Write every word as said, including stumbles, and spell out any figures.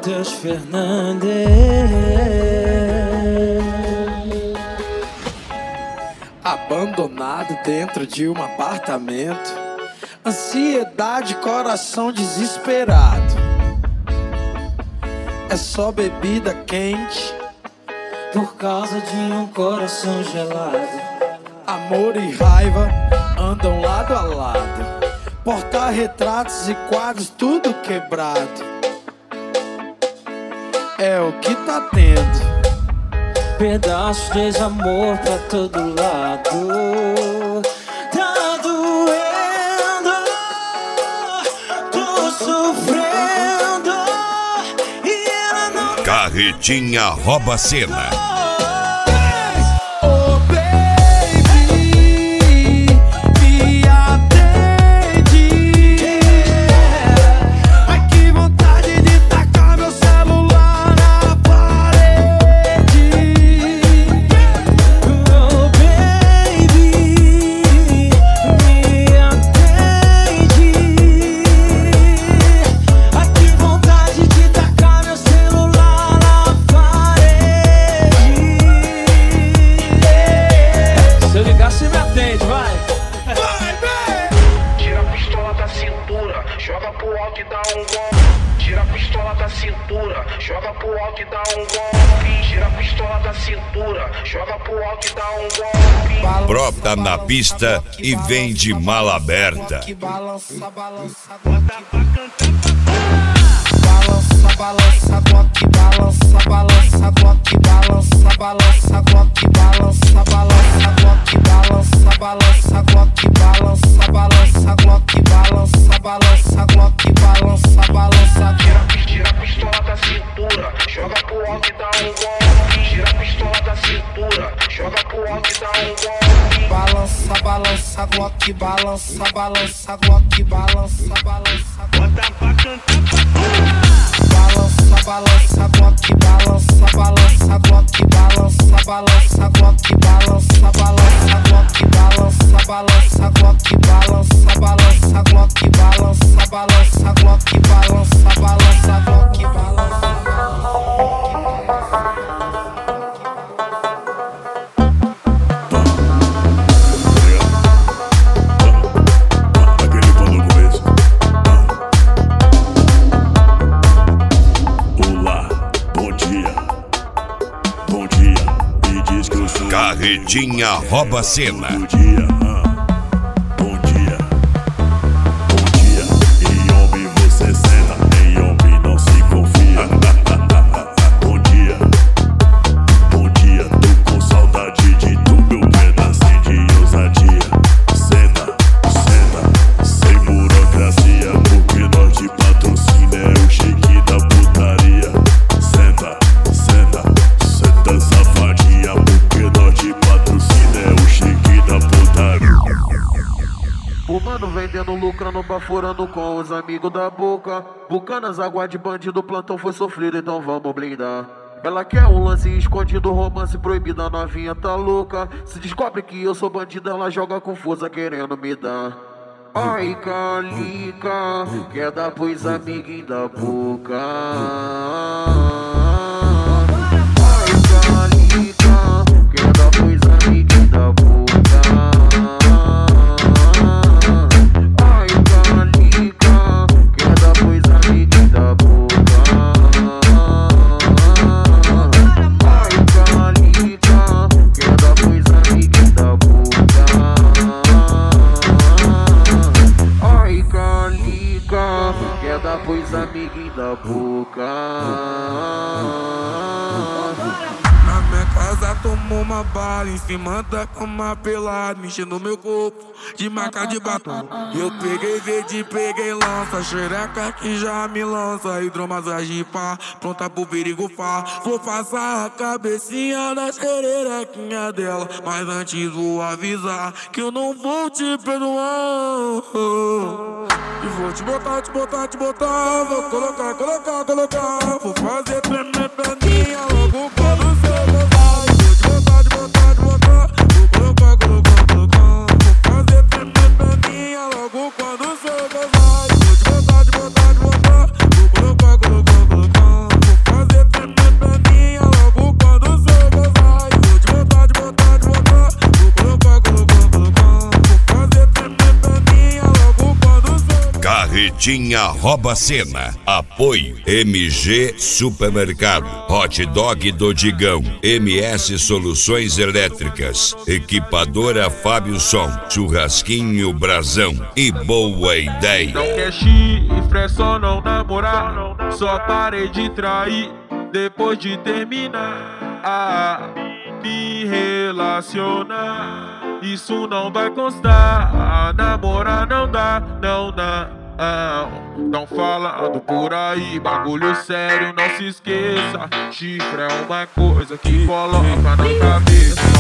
Matheus Fernandes. Abandonado dentro de um apartamento, ansiedade, coração desesperado. É só bebida quente por causa de um coração gelado. Amor e raiva andam lado a lado, porta-retratos e quadros tudo quebrado. É o que tá tendo, pedaços de desamor pra todo lado. Tá doendo, tô sofrendo e ela não. Carretinha rouba a cena. Joga pro alto e dá um golpe. Tira a pistola da cintura, joga pro alto e dá um golpe. Tira a pistola da cintura, joga pro alto e dá um golpe. Brota na pista e vem de mala aberta. Balança, balança, bota pra cantar. Balança, balança, glock, balança, balança, glock, balança, balança, glock, balança, balança, glock, balança, balança, glock, balança, balança, glock, balança, balança, glock, balança, balança. Tira, tira a pistola da cintura, joga pro alto e dá um golpe. Tira a pistola da cintura, joga pro alto e dá um golpe. Balança, balança, glock, balança, balança, glock, balança, balança. Bota pra cantar. Balança, balança, glock, balança, balança, glock, balança, balança, glock, balança, balança, glock, balança, balança, glock, balança, balança, glock, balança, balança, glock, balança, balança, glock, balança. Carretinha rouba a cena. Bom dia, bom dia, bom dia. Em homem você senta, em homem não se confia. Bom dia, bom dia. Tô com saudade de tu, meu pedacinho de ousadia. Senta, senta, sem burocracia, porque nós de patrocínio é o shake da putaria. Senta, senta, senta safadinha, porque nós de patrocínio é o shake da putaria. O mano vendendo, lucrando, baforando com os amigos da boca. Bucanas, água de bandido, plantão foi sofrido, então vamos blindar. Ela quer um lance escondido, romance proibido, a novinha tá louca. Se descobre que eu sou bandido, ela joga confusa querendo me dar. Ai, Calica, quer dar pros amiguinhos da boca. Ai, Calica, quer dar pros amiguinhos da boca. Pois amiguinho da boca. Na minha casa tomou uma bala, em cima da cama pelado, mexendo meu corpo de marca de batom. Eu peguei verde, peguei lança, xereca que já me lança, hidromassagem pá, pronta pro perigo pá. Vou passar a cabecinha na xerequinha dela, mas antes vou avisar que eu não vou te perdoar. E vou te botar, te botar, te botar, vou colocar, colocar, colocar. Vou fazer tremer perninha logo quando você gozar. Vou te botar, te botar, te botar, vou colocar, colocar, colocar. Vou fazer tremer perninha logo quando você gozar. Vou te botar, te botar, te botar, vou colocar, colocar, colocar. Vitinha rouba cena. Apoio M G Supermercado, Hot Dog do Digão, M S Soluções Elétricas, Equipadora Fábio Som, Churrasquinho Brasão e Boa Ideia. Não quer chifre, é só não namorar. Só parei de trair depois de terminar. Ah, me relacionar, isso não vai constar. Ah, namorar não dá, não dá. Não falando por aí, bagulho sério, não se esqueça. Chifre é uma coisa que coloca na cabeça.